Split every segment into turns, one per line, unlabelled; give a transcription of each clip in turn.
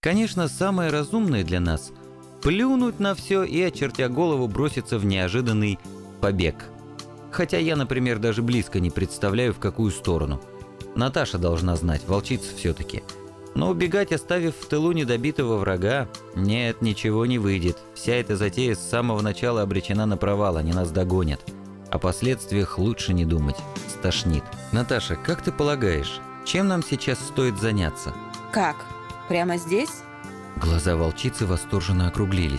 Конечно, самое разумное для нас — плюнуть на все и, очертя голову, броситься в неожиданный побег. Хотя я, например, даже близко не представляю, в какую сторону. Наташа должна знать, волчица все-таки. Но убегать, оставив в тылу недобитого врага, нет, ничего не выйдет. Вся эта затея с самого начала обречена на провал, они нас догонят. О последствиях лучше не думать, стошнит. Наташа, как ты полагаешь, чем нам сейчас стоит заняться?
Как? Прямо здесь?
Глаза волчицы восторженно округлились.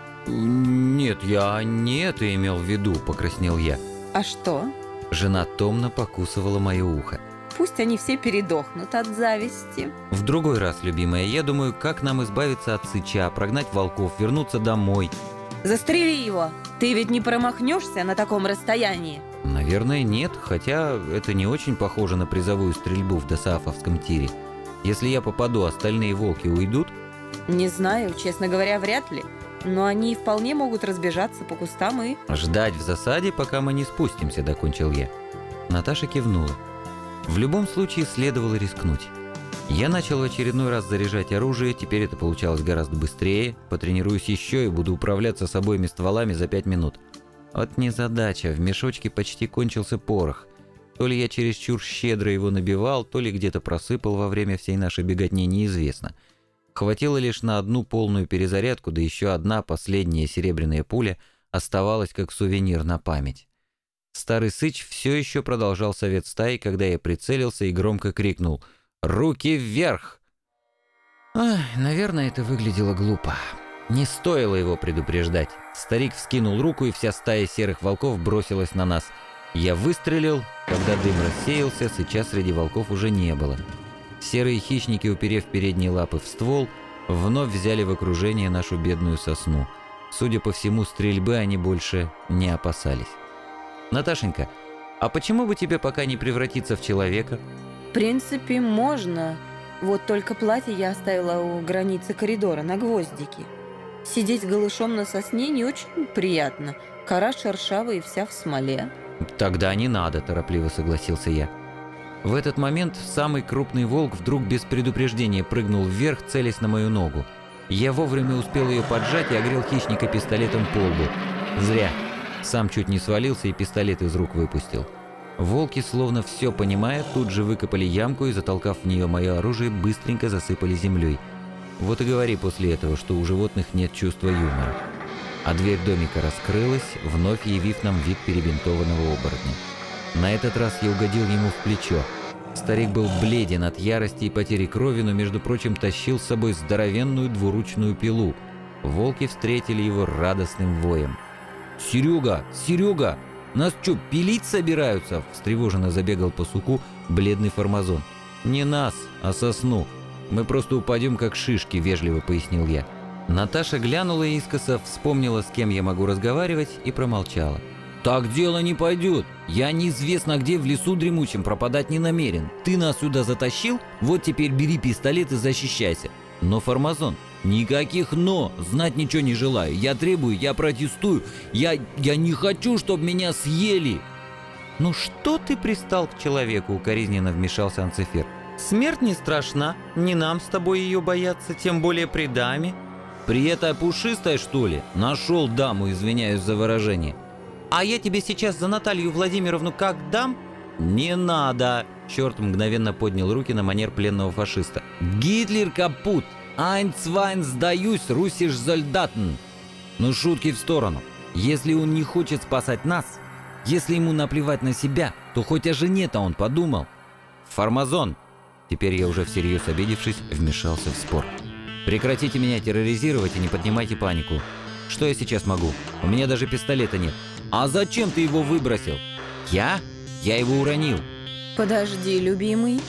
«Нет, я не это имел в виду», — покраснел я.
А что?
Жена томно покусывала мое ухо.
Пусть они все передохнут от зависти.
В другой раз, любимая, я думаю, как нам избавиться от сыча, прогнать волков, вернуться домой.
Застрели его! Ты ведь не промахнешься на таком расстоянии?
Наверное, нет, хотя это не очень похоже на призовую стрельбу в досаафовском тире. Если я попаду, остальные волки уйдут?
Не знаю, честно говоря, вряд ли. Но они вполне могут разбежаться по кустам и...
Ждать в засаде, пока мы не спустимся, докончил я. Наташа кивнула. В любом случае следовало рискнуть. Я начал в очередной раз заряжать оружие, теперь это получалось гораздо быстрее. Потренируюсь еще и буду управляться с обоими стволами за 5 минут. Вот незадача, в мешочке почти кончился порох. То ли я чересчур щедро его набивал, то ли где-то просыпал во время всей нашей беготни, неизвестно. Хватило лишь на одну полную перезарядку, да еще одна последняя серебряная пуля оставалась как сувенир на память. Старый сыч все еще продолжал совет стаи, когда я прицелился и громко крикнул «Руки вверх!». Ах, наверное, это выглядело глупо. Не стоило его предупреждать. Старик вскинул руку, и вся стая серых волков бросилась на нас. Я выстрелил, когда дым рассеялся, сыча среди волков уже не было. Серые хищники, уперев передние лапы в ствол, вновь взяли в окружение нашу бедную сосну. Судя по всему, стрельбы они больше не опасались. «Наташенька, а почему бы тебе пока не превратиться в человека?»
В принципе, можно. Вот только платье я оставила у границы коридора на гвоздике. Сидеть голышом на сосне не очень приятно. Кора шершавая и вся в смоле.
«Тогда не надо», – торопливо согласился я. В этот момент самый крупный волк вдруг без предупреждения прыгнул вверх, целясь на мою ногу. Я вовремя успел ее поджать и огрел хищника пистолетом по лбу. Зря. Сам чуть не свалился и пистолет из рук выпустил. Волки, словно все понимая, тут же выкопали ямку и, затолкав в нее мое оружие, быстренько засыпали землей. Вот и говори после этого, что у животных нет чувства юмора. А дверь домика раскрылась, вновь явив нам вид перебинтованного оборотня. На этот раз я угодил ему в плечо. Старик был бледен от ярости и потери крови, но, между прочим, тащил с собой здоровенную двуручную пилу. Волки встретили его радостным воем. «Серега! Серега! Нас что, пилить собираются?» – встревоженно забегал по суку бледный фармазон. «Не нас, а сосну. Мы просто упадем, как шишки», – вежливо пояснил я. Наташа глянула искоса, вспомнила, с кем я могу разговаривать, и промолчала. «Так дело не пойдет. Я неизвестно где в лесу дремучем пропадать не намерен. Ты нас сюда затащил? Вот теперь бери пистолет и защищайся. Но, фармазон, никаких «но», знать ничего не желаю. Я требую, я протестую. Я не хочу, чтобы меня съели». «Ну что ты пристал к человеку?» – укоризненно вмешался Анцифер. «Смерть не страшна, не нам с тобой ее бояться, тем более при даме». «При этой пушистой, что ли? Нашел даму, извиняюсь за выражение».
«А я тебе сейчас за Наталью Владимировну как дам?»
«Не надо!» – черт мгновенно поднял руки на манер пленного фашиста. «Гитлер капут! Айнцвайн сдаюсь, русиш зольдатен!» Ну, шутки в сторону. Если он не хочет спасать нас, если ему наплевать на себя, то хоть о жене-то он подумал. «Фармазон!» Теперь я уже всерьез обидевшись, вмешался в спор. «Прекратите меня терроризировать и не поднимайте панику. Что я сейчас могу? У меня даже пистолета нет». «А зачем ты его выбросил?» «Я? Я его уронил».
«Подожди, любимый.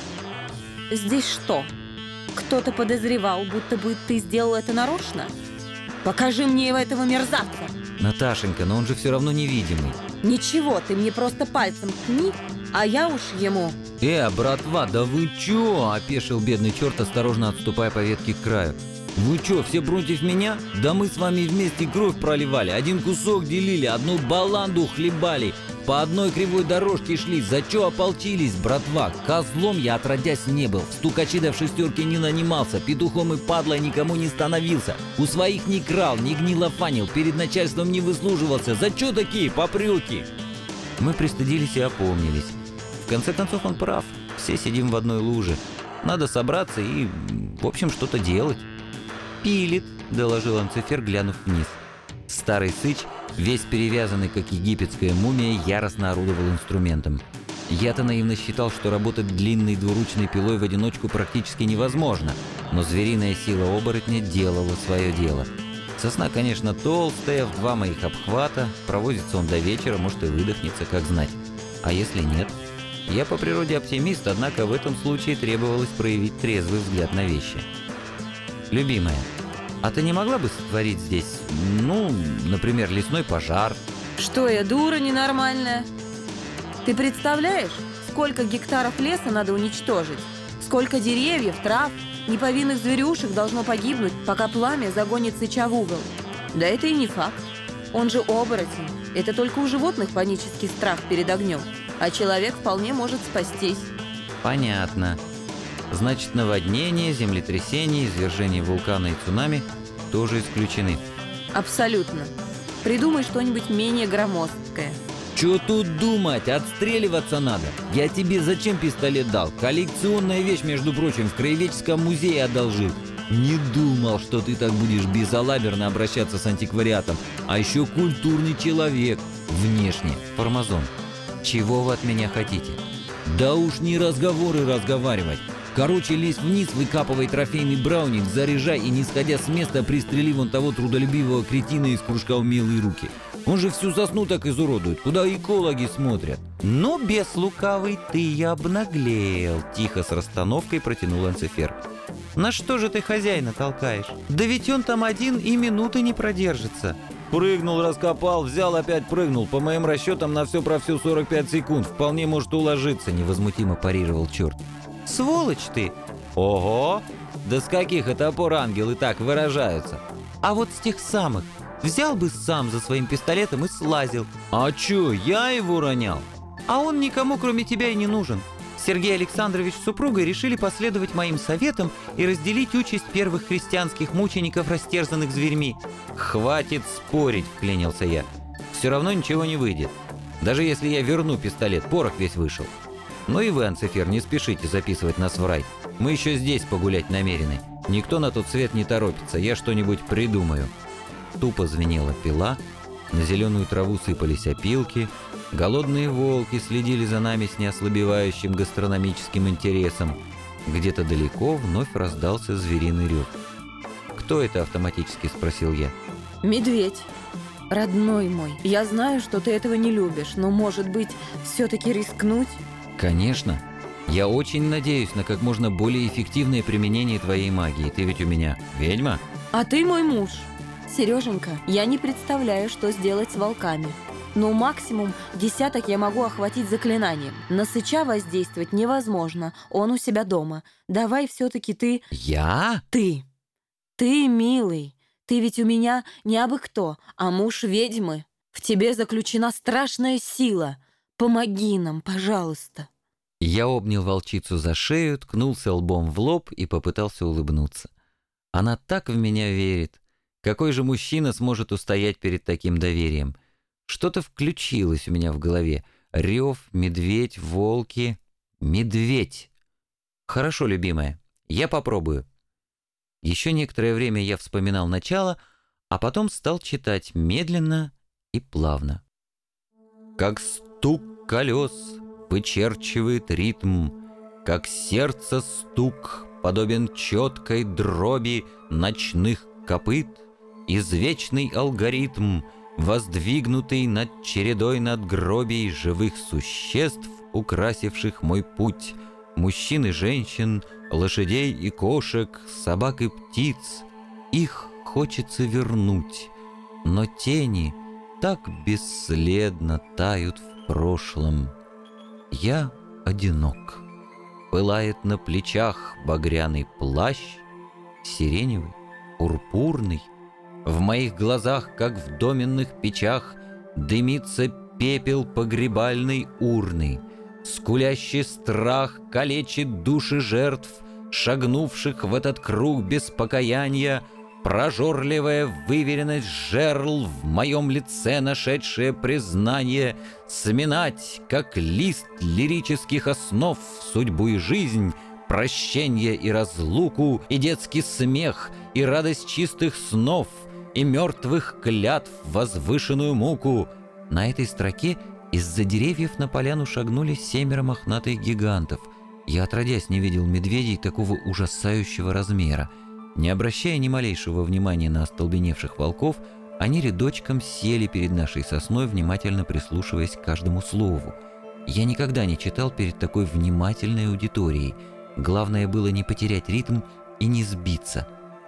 Здесь что? Кто-то подозревал, будто бы ты сделал это нарочно? Покажи мне этого мерзавца!»
«Наташенька, но он же все равно невидимый».
«Ничего, ты мне просто пальцем ткни, а я уж ему...»
Братва, да вы чё?» – опешил бедный черт, осторожно отступая по ветке к краю. «Вы чё, все против меня? Да мы с вами вместе кровь проливали, один кусок делили, одну баланду хлебали.
по одной кривой дорожке шли. За чё ополчились, братва? Козлом я отродясь не был. В стукачи да в шестерке не нанимался. Петухом и падлой никому не становился. У своих не крал, не гнилофанил, перед начальством не выслуживался. За чё такие попрёки?
Мы пристыдились и опомнились. В конце концов он прав. Все сидим в одной луже. Надо собраться и, в общем, что-то делать. «Пилит», — доложил Анцифер, глянув вниз. Старый сыч, весь перевязанный, как египетская мумия, яростно орудовал инструментом. Я-то наивно считал, что работать длинной двуручной пилой в одиночку практически невозможно, но звериная сила оборотня делала свое дело. Сосна, конечно, толстая, в 2 моих обхвата, провозится он до вечера, может и выдохнется, как знать. А если нет? Я по природе оптимист, однако в этом случае требовалось проявить трезвый взгляд на вещи. «Любимая, а ты не могла бы сотворить здесь, например, лесной пожар?»
Что я, дура ненормальная? Ты представляешь, сколько гектаров леса надо уничтожить? Сколько деревьев, трав, неповинных зверюшек должно погибнуть, пока пламя загонит сыча в угол? Да это и не факт. Он же оборотень. Это только у животных панический страх перед огнем. А человек вполне может спастись.
«Понятно. Значит, наводнение, землетрясение, извержение вулкана и цунами тоже исключены».
Абсолютно. Придумай что-нибудь менее громоздкое.
Чё тут думать? Отстреливаться надо. Я тебе зачем пистолет дал? Коллекционная вещь, между прочим, в краеведческом музее одолжил. Не думал, что ты так будешь безалаберно обращаться с антиквариатом. А еще культурный человек. Внешне.
«Формазон, чего вы от меня хотите?»
Да уж не разговоры разговаривать. Короче, лезь вниз, выкапывай трофейный браунинг, заряжай и, не сходя с места, пристрели вон того трудолюбивого кретина из кружка «Умелые руки». Он же всю сосну так изуродует, куда экологи смотрят.
«Но бес лукавый, ты я обнаглел», — тихо с расстановкой протянул Анцифер. «На что же ты хозяина толкаешь? Да ведь он там один и минуты не продержится».
Прыгнул, раскопал, взял, опять прыгнул. По моим расчетам, на все про все 45 секунд. Вполне может уложиться, невозмутимо парировал черт.
«Сволочь ты!»
Ого! Да с каких это пор ангелы так выражаются?
«А вот с тех самых. Взял бы сам за своим пистолетом и слазил».
А чё, я его ронял?
«А он никому, кроме тебя, и не нужен. Сергей Александрович с супругой решили последовать моим советам и разделить участь первых христианских мучеников, растерзанных зверьми».
«Хватит спорить», — вклинился я. «Все равно ничего не выйдет. Даже если я верну пистолет, порох весь вышел. Ну и вы, Анцифер, не спешите записывать нас в рай. Мы еще здесь погулять намерены. Никто на тот свет не торопится, я что-нибудь придумаю».
Тупо звенела пила, на зеленую траву сыпались опилки, голодные волки следили за нами с неослабевающим гастрономическим интересом. Где-то далеко вновь раздался звериный рев. «Кто это?» — автоматически спросил я.
Медведь. Родной мой, я знаю, что ты этого не любишь, но, может быть, все-таки рискнуть?
«Конечно. Я очень надеюсь на как можно более эффективное применение твоей магии. Ты ведь у меня ведьма?»
А ты мой муж. Сереженька, я не представляю, что сделать с волками. Но максимум 10 я могу охватить заклинанием. На сыча воздействовать невозможно, он у себя дома. Давай все-таки ты...
«Я?»
Ты. Ты, милый. Ты ведь у меня не абы кто, а муж ведьмы. В тебе заключена страшная сила. Помоги нам, пожалуйста».
Я обнял волчицу за шею, ткнулся лбом в лоб и попытался улыбнуться. Она так в меня верит. Какой же мужчина сможет устоять перед таким доверием? Что-то включилось у меня в голове. Рев, медведь, волки. Медведь. Хорошо, любимая, я попробую. Еще некоторое время я вспоминал начало, а потом стал читать медленно и плавно. Как стук колес вычерчивает ритм, как сердце стук подобен четкой дроби ночных копыт, извечный алгоритм, воздвигнутый над чередой надгробий живых существ, украсивших мой путь, мужчин и женщин, лошадей и кошек, собак и птиц. Их хочется вернуть, но тени так бесследно тают в прошлом. Я одинок. Пылает на плечах багряный плащ, сиреневый, пурпурный. В моих глазах, как в доменных печах, дымится пепел погребальной урны. Скулящий страх калечит души жертв, шагнувших в этот круг без покаяния, прожорливая выверенность жерл в моем лице, нашедшее признание, сминать, как лист лирических основ, судьбу и жизнь, прощение и разлуку, и детский смех, и радость чистых снов, и мертвых клятв возвышенную муку. На этой строке из-за деревьев на поляну шагнули 7 мохнатых гигантов. Я отродясь не видел медведей такого ужасающего размера. Не обращая ни малейшего внимания на остолбеневших волков, они рядочком сели перед нашей сосной, внимательно прислушиваясь к каждому слову. Я никогда не читал перед такой внимательной аудиторией. Главное было не потерять ритм и не сбиться.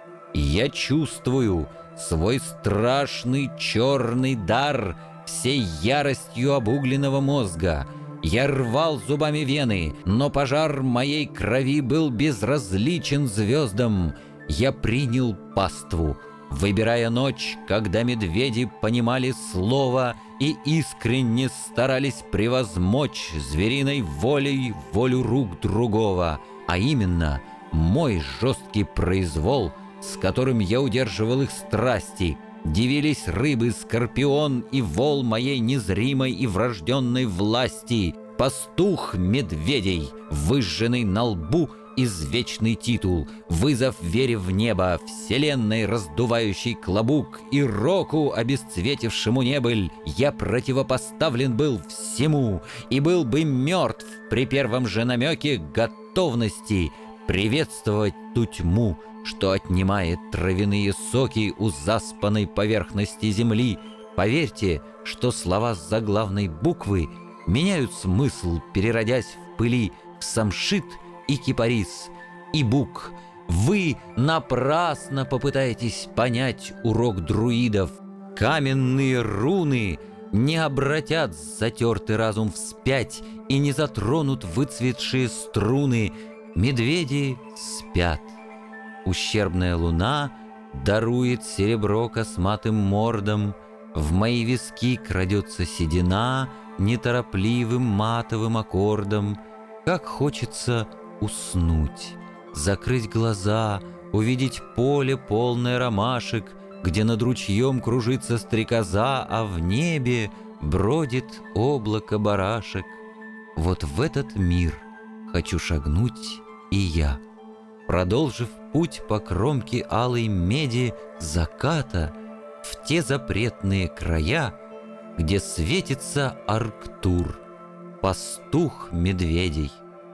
«Я чувствую свой страшный черный дар всей яростью обугленного мозга. Я рвал зубами вены, но пожар моей крови был безразличен звездам. Я принял паству, выбирая ночь, когда медведи понимали слово и искренне старались превозмочь звериной волей волю рук другого, а именно мой жесткий произвол, с которым я удерживал их страсти. Дивились рыбы, скорпион и вол моей незримой и врожденной власти, пастух медведей, выжженный на лбу извечный титул, вызов вере в небо, вселенной раздувающий клобук и року, обесцветившему небыль, я противопоставлен был всему и был бы мертв при первом же намеке готовности приветствовать ту тьму, что отнимает травяные соки у заспанной поверхности земли. Поверьте, что слова с заглавной буквы меняют смысл, переродясь в пыли в самшит и кипарис, и бук. Вы напрасно попытаетесь понять урок друидов. Каменные руны не обратят затертый разум вспять и не затронут выцветшие струны. Медведи спят. Ущербная луна дарует серебро косматым мордам. В мои виски крадется седина неторопливым матовым аккордом. Как хочется уснуть, закрыть глаза, увидеть поле, полное ромашек, где над ручьем кружится стрекоза, а в небе бродит облако барашек. Вот в этот мир хочу шагнуть и я, продолжив путь по кромке алой меди заката в те запретные края, где светится Арктур, пастух медведей.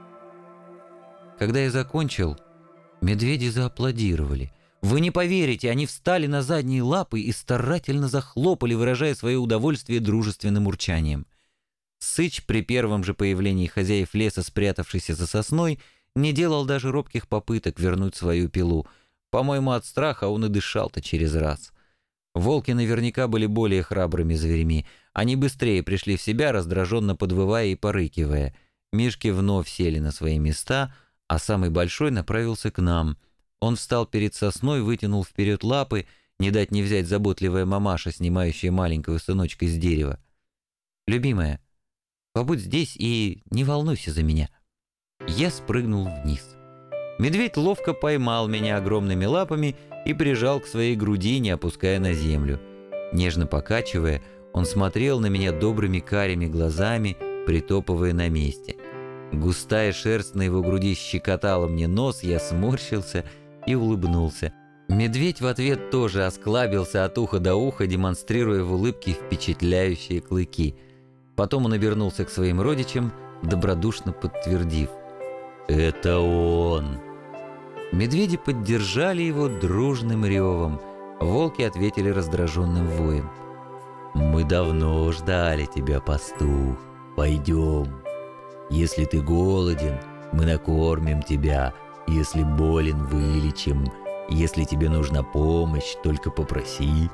Когда я закончил, медведи зааплодировали. Вы не поверите, они встали на задние лапы и старательно захлопали, выражая свое удовольствие дружественным урчанием. Сыч при первом же появлении хозяев леса, спрятавшийся за сосной, не делал даже робких попыток вернуть свою пилу. По-моему, от страха он и дышал-то через раз. Волки наверняка были более храбрыми зверями. Они быстрее пришли в себя, раздраженно подвывая и порыкивая. Мишки вновь сели на свои места, а самый большой направился к нам. Он встал перед сосной, вытянул вперед лапы, не дать не взять заботливая мамаша, снимающая маленького сыночка с дерева. «Любимая, побудь здесь и не волнуйся за меня». Я спрыгнул вниз. Медведь ловко поймал меня огромными лапами и прижал к своей груди, не опуская на землю. Нежно покачивая, он смотрел на меня добрыми карими глазами, притопывая на месте. Густая шерсть на его груди щекотала мне нос, я сморщился и улыбнулся. Медведь в ответ тоже осклабился от уха до уха, демонстрируя в улыбке впечатляющие клыки. Потом он обернулся к своим родичам, добродушно подтвердив: «Это он!» Медведи поддержали его дружным ревом. Волки ответили раздраженным воем. «Мы давно ждали тебя, пастух. Пойдем. Если ты голоден, мы накормим тебя. Если болен, вылечим. Если тебе нужна помощь, только попроси».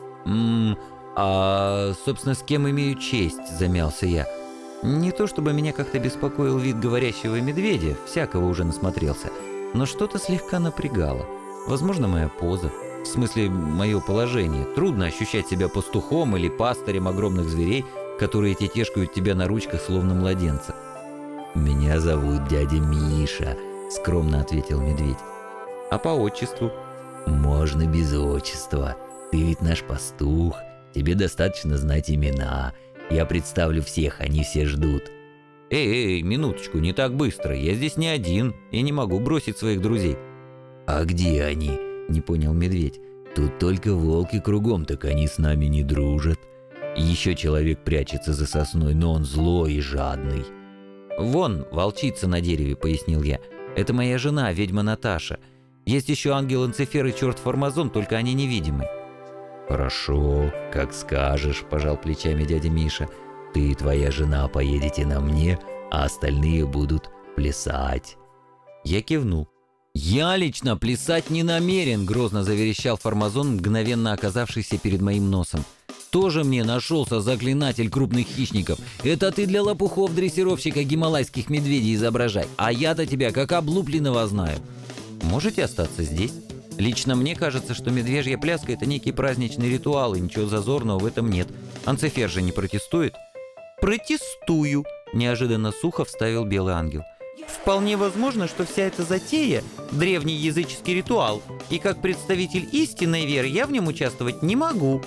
Собственно, с кем имею честь?» – замялся я. Не то чтобы меня как-то беспокоил вид говорящего медведя, всякого уже насмотрелся, но что-то слегка напрягало. Возможно, моя поза, в смысле, мое положение. Трудно ощущать себя пастухом или пастырем огромных зверей, которые тетешкают тебя на ручках, словно младенца.
«Меня зовут дядя Миша», — скромно ответил медведь.
А по отчеству?
«Можно без отчества. Ты ведь наш пастух, тебе достаточно знать имена. Я представлю всех, они все ждут».
Эй, минуточку, не так быстро. Я здесь не один и не могу бросить своих друзей.
«А где они?» — не понял медведь. «Тут только волки кругом, так они с нами не дружат. Еще человек прячется за сосной, но он злой и жадный».
«Вон, волчица на дереве», — пояснил я. «Это моя жена, ведьма Наташа. Есть еще ангел Анцифер и черт Формазон, только они невидимы».
«Хорошо, как скажешь», — пожал плечами дядя Миша. «Ты и твоя жена поедете на мне, а остальные будут плясать».
Я кивнул.
«Я лично плясать не намерен», — грозно заверещал Формазон, мгновенно оказавшийся перед моим носом. «Тоже мне нашелся заклинатель крупных хищников. Это ты для лопухов-дрессировщика гималайских медведей изображай, а я-то тебя как облупленного знаю».
«Можете остаться здесь? Лично мне кажется, что медвежья пляска — это некий праздничный ритуал, и ничего зазорного в этом нет. Анцифер же не протестует?» «Протестую», — неожиданно сухо вставил белый ангел. «Вполне возможно, что вся эта затея — древний языческий ритуал, и как представитель истинной веры я в нем участвовать не могу».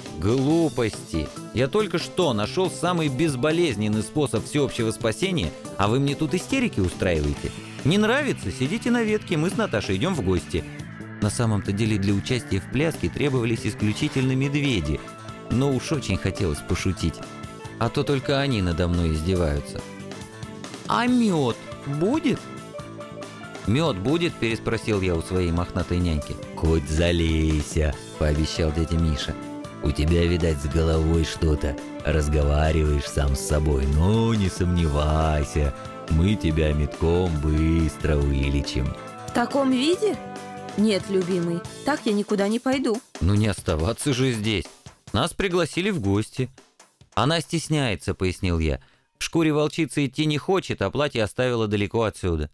«Глупости! Я только что нашел самый безболезненный способ всеобщего спасения, а вы мне тут истерики устраиваете. Не нравится? Сидите на ветке, мы с Наташей идем в гости». На самом-то деле для участия в пляске требовались исключительно медведи, но уж очень хотелось пошутить. А то только они надо мной издеваются. «А мед будет?» «Мед будет?» – переспросил я у своей мохнатой няньки.
«Хоть залейся», – пообещал дядя Миша. «У тебя, видать, с головой что-то. Разговариваешь сам с собой, но не сомневайся, мы тебя медком быстро вылечим».
В таком виде? Нет, любимый, так я никуда не пойду.
«Ну не оставаться же здесь. Нас пригласили в гости». «Она стесняется», — пояснил я. «В шкуре волчицы идти не хочет, а платье оставила далеко отсюда».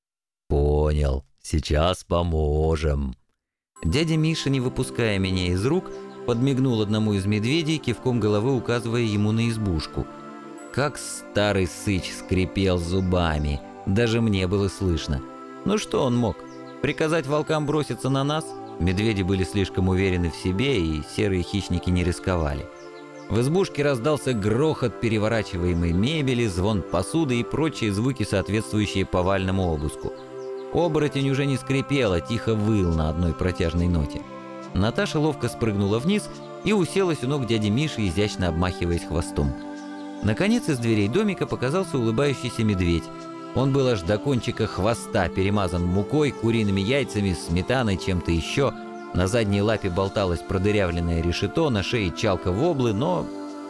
«Понял. Сейчас поможем».
Дядя Миша, не выпуская меня из рук, подмигнул одному из медведей, кивком головы указывая ему на избушку. Как старый сыч скрипел зубами, даже мне было слышно. Ну что он мог? Приказать волкам броситься на нас? Медведи были слишком уверены в себе, и серые хищники не рисковали. В избушке раздался грохот переворачиваемой мебели, звон посуды и прочие звуки, соответствующие повальному обыску. Оборотень уже не скрипел, а тихо выл на одной протяжной ноте. Наташа ловко спрыгнула вниз и уселась у ног дяди Миши, изящно обмахиваясь хвостом. Наконец из дверей домика показался улыбающийся медведь. Он был аж до кончика хвоста перемазан мукой, куриными яйцами, сметаной, чем-то еще. На задней лапе болталось продырявленное решето, на шее чалка-воблы, но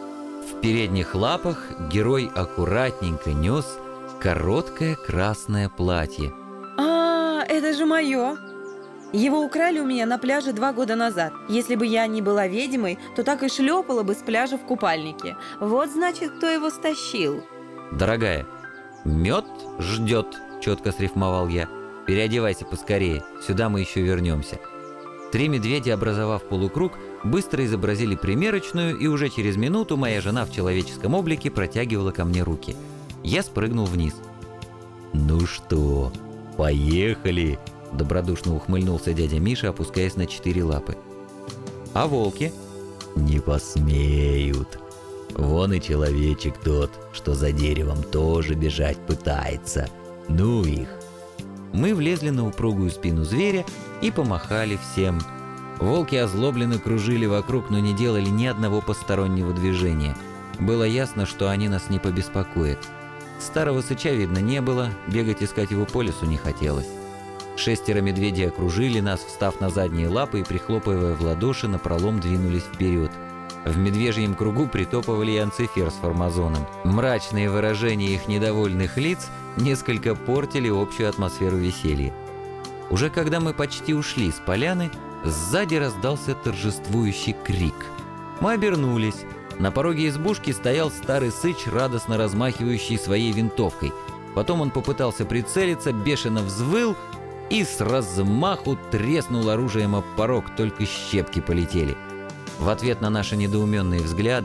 в передних лапах герой аккуратненько нес короткое красное платье.
А, это же мое. Его украли у меня на пляже 2 года назад. Если бы я не была ведьмой, то так и шлепала бы с пляжа в купальнике. Вот значит, кто его стащил.
«Дорогая, мед ждет», — четко срифмовал я. «Переодевайся поскорее, сюда мы еще вернемся». 3 медведя, образовав полукруг, быстро изобразили примерочную, и уже через минуту моя жена в человеческом облике протягивала ко мне руки. Я спрыгнул вниз.
«Ну что, поехали?»
— добродушно ухмыльнулся дядя Миша, опускаясь на 4 лапы. «А волки?»
«Не посмеют. Вон и человечек тот, что за деревом, тоже бежать пытается. Ну их».
Мы влезли на упругую спину зверя и помахали всем. Волки озлобленно кружили вокруг, но не делали ни одного постороннего движения. Было ясно, что они нас не побеспокоят. Старого сыча видно не было, бегать искать его по лесу не хотелось. 6 медведей окружили нас, встав на задние лапы и, прихлопывая в ладоши, напролом двинулись вперед. В медвежьем кругу притопывали и Анцифер с Формазоном. Мрачные выражения их недовольных лиц несколько портили общую атмосферу веселья. Уже когда мы почти ушли с поляны, сзади раздался торжествующий крик. Мы обернулись. На пороге избушки стоял старый сыч, радостно размахивающий своей винтовкой. Потом он попытался прицелиться, бешено взвыл и с размаху треснул оружием об порог, только щепки полетели. В ответ на наши недоуменные взгляды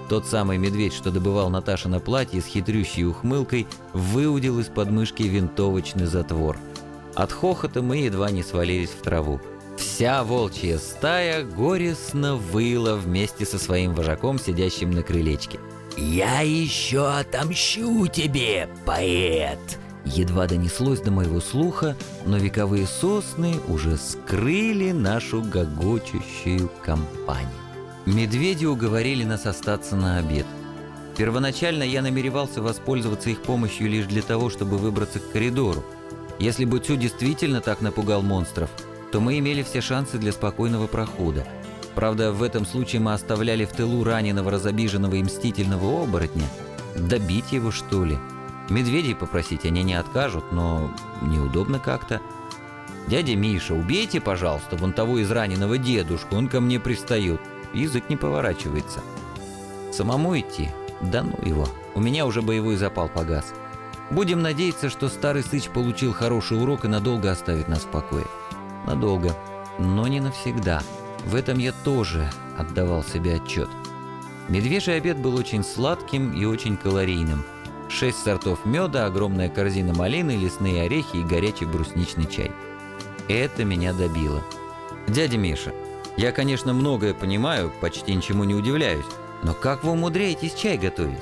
Тот самый медведь, что добывал Наташино платье, с хитрющей ухмылкой выудил из подмышки винтовочный затвор. От хохота мы едва не свалились в траву. Вся волчья стая горестно выла вместе со своим вожаком, сидящим на крылечке.
«Я еще отомщу тебе, поэт!»
Едва донеслось до моего слуха, но вековые сосны уже скрыли нашу гогочущую компанию. Медведи уговорили нас остаться на обед. Первоначально я намеревался воспользоваться их помощью лишь для того, чтобы выбраться к коридору. Если бы Цю действительно так напугал монстров, то мы имели все шансы для спокойного прохода. Правда, в этом случае мы оставляли в тылу раненого, разобиженного и мстительного оборотня. Добить его, что ли? Медведей попросить они не откажут, но неудобно как-то. «Дядя Миша, убейте, пожалуйста, вон того израненного дедушку, он ко мне пристает». Язык не поворачивается. Самому идти? Да ну его. У меня уже боевой запал погас. Будем надеяться, что старый сыч получил хороший урок и надолго оставит нас в покое. Надолго, но не навсегда. В этом я тоже отдавал себе отчет. Медвежий обед был очень сладким и очень калорийным. 6 сортов меда, огромная корзина малины, лесные орехи и горячий брусничный чай. Это меня добило. «Дядя Миша, я, конечно, многое понимаю, почти ничему не удивляюсь, но как вы умудряетесь чай готовить?»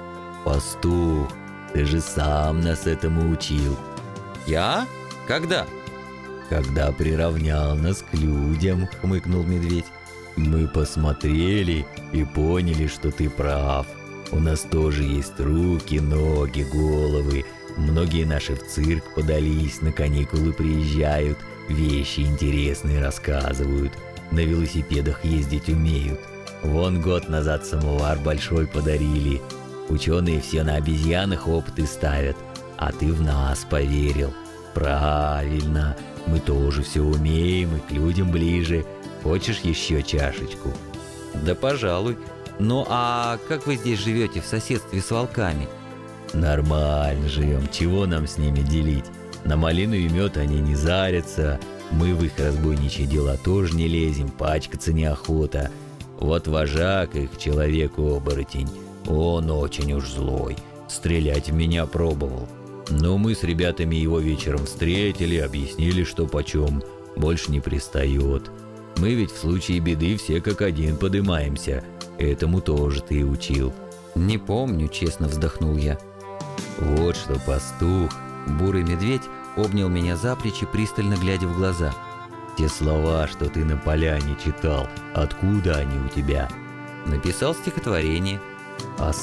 «Пастух, ты же сам нас этому учил».
«Я? Когда?»
«Когда приравнял нас к людям», — хмыкнул медведь. «Мы посмотрели и поняли, что ты прав. У нас тоже есть руки, ноги, головы. Многие наши в цирк подались, на каникулы приезжают, вещи интересные рассказывают. На велосипедах ездить умеют. Вон год назад самовар большой подарили. Ученые все на обезьянах опыты ставят, а ты в нас поверил. Правильно, мы тоже все умеем и к людям ближе. Хочешь еще чашечку?»
«Да, пожалуй. Ну а как вы здесь живете в соседстве с волками?»
«Нормально живем, чего нам с ними делить? На малину и мед они не зарятся. Мы в их разбойничьи дела тоже не лезем, пачкаться неохота. Вот вожак их, человек-оборотень, он очень уж злой, стрелять в меня пробовал. Но мы с ребятами его вечером встретили, объяснили, что почем, больше не пристает. Мы ведь в случае беды все как один подымаемся, этому тоже ты учил».
«Не помню», — честно вздохнул я.
«Вот что, пастух».
Бурый медведь обнял меня за плечи, пристально глядя в глаза.
«Те слова, что ты на поляне читал, откуда они у тебя?»
«Написал стихотворение».
«А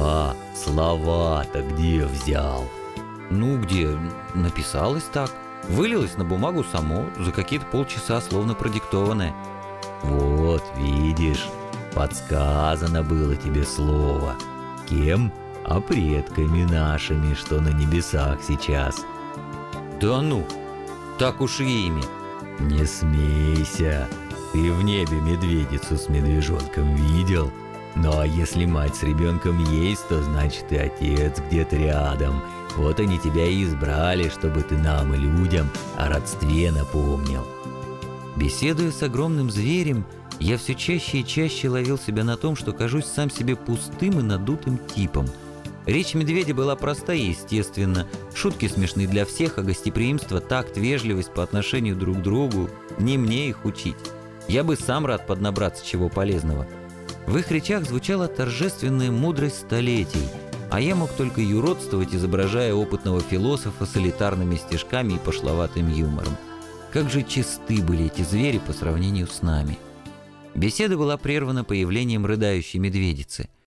слова-то где взял?»
«Ну, где? Написалось так. Вылилось на бумагу само, за какие-то полчаса, словно продиктованное».
«Вот, видишь, подсказано было тебе слово. Кем? А предками нашими, что на небесах сейчас».
«Да ну, так уж и ими».
«Не смейся, ты в небе медведицу с медвежонком видел? Ну а если мать с ребенком есть, то значит и отец где-то рядом. Вот они тебя и избрали, чтобы ты нам и людям о родстве напомнил».
Беседуя с огромным зверем, я все чаще и чаще ловил себя на том, что кажусь сам себе пустым и надутым типом. Речь медведя была проста и естественна, шутки смешны для всех, а гостеприимство, такт, вежливость по отношению друг к другу – не мне их учить. Я бы сам рад поднабраться чего полезного. В их речах звучала торжественная мудрость столетий, а я мог только юродствовать, изображая опытного философа с элитарными стишками и пошловатым юмором. Как же чисты были эти звери по сравнению с нами. Беседа была прервана появлением рыдающей медведицы.